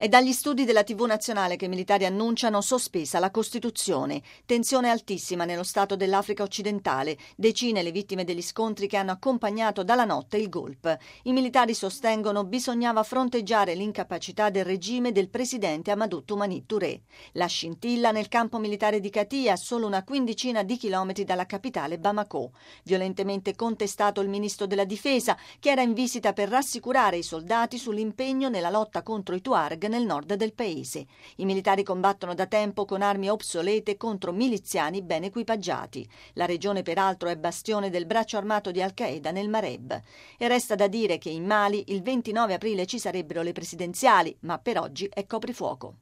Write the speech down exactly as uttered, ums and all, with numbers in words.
È dagli studi della tivù nazionale che i militari annunciano sospesa la Costituzione. Tensione altissima nello stato dell'Africa occidentale. Decine le vittime degli scontri che hanno accompagnato dalla notte il golpe. I militari sostengono bisognava fronteggiare l'incapacità del regime del presidente Amadou Toumani Touré. La scintilla nel campo militare di Katia, a solo una quindicina di chilometri dalla capitale Bamako. Violentemente contestato il ministro della difesa, che era in visita per rassicurare i soldati sull'impegno nella lotta contro i Tuareg nel nord del paese. I militari combattono da tempo con armi obsolete contro miliziani ben equipaggiati. La regione peraltro è bastione del braccio armato di Al-Qaeda nel Maghreb. E resta da dire che in Mali il ventinove aprile ci sarebbero le presidenziali, ma per oggi è coprifuoco.